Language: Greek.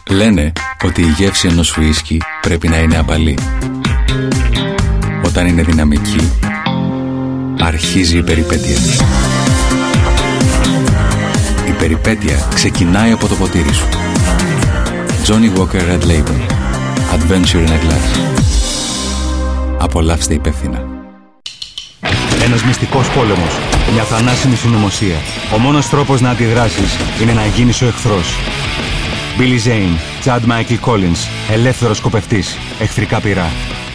Λένε ότι η γεύση ενός ουίσκι πρέπει να είναι απαλή. Όταν είναι δυναμική, αρχίζει η περιπέτεια. Η περιπέτεια ξεκινάει από το ποτήρι σου. Johnny Walker Red Label. Adventure in a Glass. Απολαύστε υπεύθυνα. Ένας μυστικός πόλεμος. Μια θανάσιμη συνωμοσία. Ο μόνος τρόπος να αντιδράσεις είναι να γίνεις ο εχθρός. Billy Zane, Chad Michael Collins, ελεύθερος σκοπευτής, εχθρικά πυρά.